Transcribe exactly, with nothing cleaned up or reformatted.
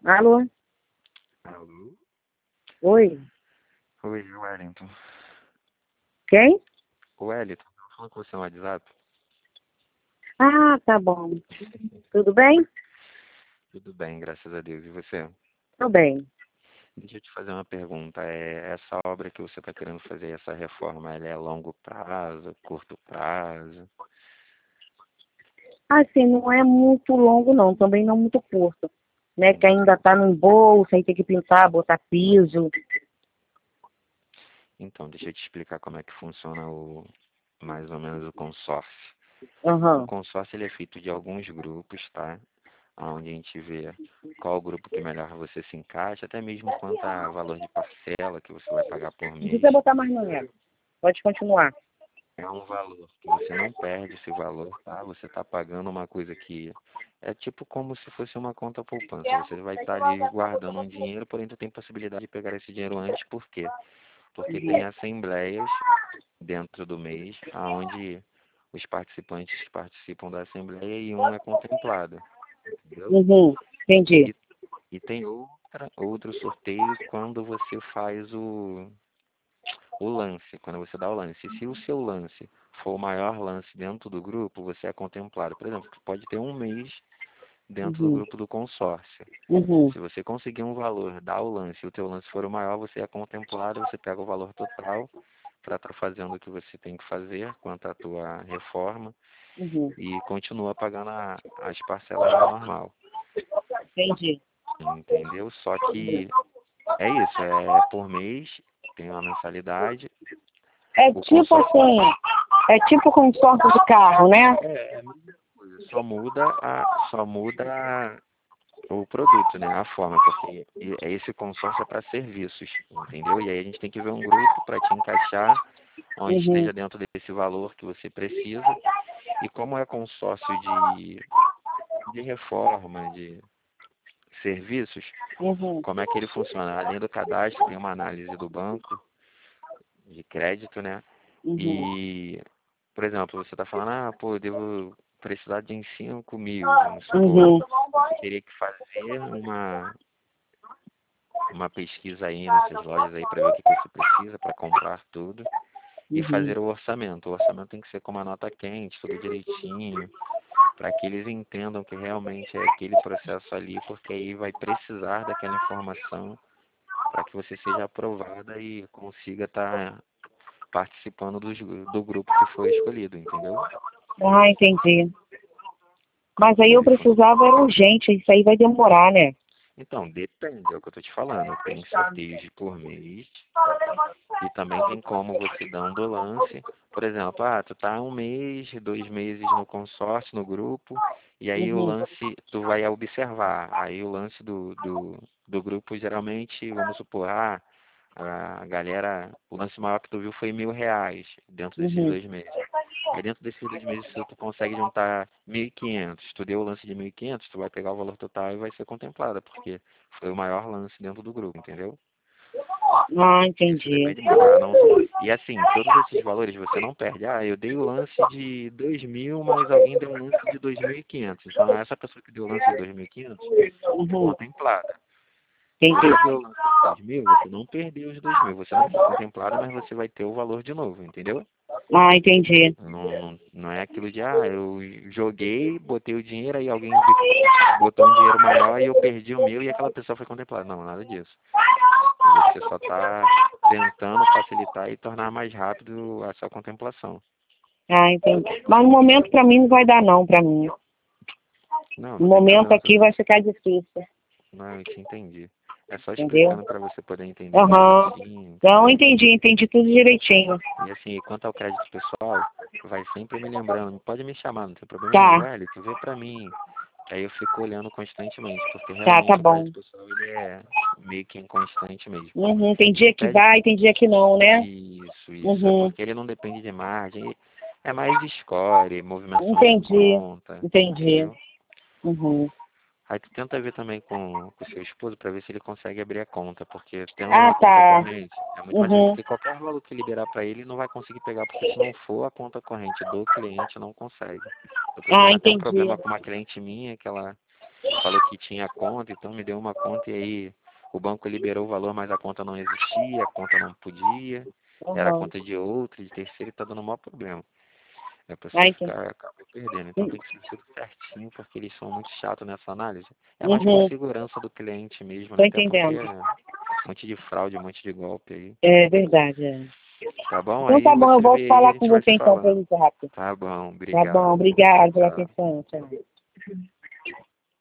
Alô? Alô? Oi? Oi, Wellington. Quem? Wellington, tô falando com você no WhatsApp. Ah, tá bom. Tudo bem? Tudo bem, graças a Deus. E você? Tô bem. Deixa eu te fazer uma pergunta. É, essa obra que você está querendo fazer, essa reforma, ela é a longo prazo, curto prazo? Assim, não é muito longo não, também não muito curto. Né? Que ainda tá no embolso, aí tem que pintar, botar piso. Então, deixa eu te explicar como é que funciona o, mais ou menos o consórcio. O Aham. consórcio ele é feito de alguns grupos, tá? Onde a gente vê qual grupo que melhor você se encaixa, até mesmo quanto a valor de parcela que você vai pagar por Não mês. precisa botar mais não, Nelo. Pode continuar. É um valor que você não perde esse valor, tá? Você está pagando uma coisa que é tipo como se fosse uma conta poupança. Você vai estar ali guardando um dinheiro, porém tu tem possibilidade de pegar esse dinheiro antes. Por quê? Porque tem assembleias dentro do mês, onde os participantes participam da assembleia e um é contemplado, entendeu? Uhum. Entendi. E, e tem outra, outro sorteio quando você faz o o lance, quando você dá o lance. Se o seu lance for o maior lance dentro do grupo, você é contemplado. Por exemplo, tu pode ter um mês dentro do Uhum. grupo do consórcio. Uhum. Se você conseguir um valor, dar o lance, e o teu lance for o maior, você é contemplado, você pega o valor total para estar fazendo o que você tem que fazer quanto à tua reforma Uhum. e continua pagando a, as parcelas da normal. Entendi. Entendeu? Só que é isso, é por mês, tem uma mensalidade. É O tipo consórcio assim, é tipo consórcio de carro, né? é, é a mesma coisa, só muda a, só muda o produto, né? A forma, porque e- esse consórcio é para serviços, entendeu? E aí a gente tem que ver um grupo para te encaixar onde Uhum. esteja dentro desse valor que você precisa. E como é consórcio de, de reforma, de serviços, Uhum. como é que ele funciona? Além do cadastro, tem uma análise do banco de crédito, né? Uhum. E, por exemplo, você está falando, ah, pô, eu devo precisar de uns cinco mil, vamos supor. Uhum. Você teria que fazer uma, uma pesquisa aí nessas lojas aí para ver o que, que você precisa para comprar tudo e Uhum. fazer o orçamento. O orçamento tem que ser com uma nota quente, tudo direitinho, para que eles entendam que realmente é aquele processo ali, porque aí vai precisar daquela informação para que você seja aprovada e consiga estar participando dos, do grupo que foi escolhido, entendeu? Ah, entendi. Mas aí eu Ele fun- precisava, era urgente, isso aí vai demorar, né? Então, depende, é o que eu tô te falando. Tem sorteios de por mês e também tem como você dando o lance. Por exemplo, ah, tu tá um mês, dois meses no consórcio, no grupo, e aí o Uhum. lance tu vai observar. Aí o lance do, do, do grupo geralmente, vamos supor, ah, a galera, o lance maior que tu viu foi mil reais dentro desses Uhum. dois meses. Aí dentro desses dois meses, se tu consegue juntar mil e quinhentos, tu deu o lance de mil e quinhentos, tu vai pegar o valor total e vai ser contemplada, porque foi o maior lance dentro do grupo, entendeu? Ah, Isso entendi. depende muito. Ah, não... E assim, todos esses valores você não perde. Ah, eu dei o lance de dois mil, mas alguém deu um lance de dois mil e quinhentos. Então, essa pessoa que deu o lance de dois mil e quinhentos é Uhum. contemplada. Entendi. Você deu o lance de dois mil, você não perdeu os dois mil. Você não foi contemplada, mas você vai ter o valor de novo, entendeu? Ah, entendi. Não, não, não é aquilo de, ah, eu joguei, botei o dinheiro, aí alguém botou um dinheiro maior e eu perdi o meu e aquela pessoa foi contemplada. Não, nada disso. Você só está tentando facilitar e tornar mais rápido a sua contemplação. Ah, entendi. Mas no momento pra mim não vai dar não, pra mim. Não, No não tem momento problema. aqui vai ficar difícil, Não, eu te entendi. É só entendeu? explicando para você poder entender Aham. direitinho, Não, entendeu? entendi, entendi tudo direitinho. E assim, quanto ao crédito pessoal, vai sempre me lembrando, pode me chamar, não tem problema nenhum. Tá, Velho, tu vê pra mim. Aí eu fico olhando constantemente, porque tá, tá realmente o bom. crédito pessoal ele é meio que inconstante mesmo. Uhum, tem Ele dia que pede vai, tem dia que não, né? isso, isso. É Uhum, porque ele não depende de margem, é mais de score, movimentação de entendi, conta, entendi. entendeu? Uhum. Aí tu tenta ver também com o seu esposo para ver se ele consegue abrir a conta, porque tendo Ah, uma conta tá. corrente é muito mais fácil, Uhum. porque qualquer valor que liberar para ele não vai conseguir pegar, porque se não for a conta corrente do cliente não consegue. Eu tô Ah, tendo até um entendi. problema com uma cliente minha que ela falou que tinha conta, então me deu uma conta e aí o banco liberou o valor, mas a conta não existia, a conta não podia, era a Aham. conta de outro, de terceiro, e tá dando o maior problema. É a Ah, pessoa entendi. ficar acaba perdendo. Então tem que ser tudo certinho, porque eles são muito chatos nessa análise. É mais por Uhum. segurança do cliente mesmo, Tô né? Até porque entendendo. é um monte de fraude, um monte de golpe aí. É verdade, é. Tá bom? Então Aí tá bom, eu você volto vê a aí e a falar com gente vai você se então, falando. Felipe, rápido. Tá bom, Tá bom, obrigado. obrigado pela Tchau. atenção. Tchau.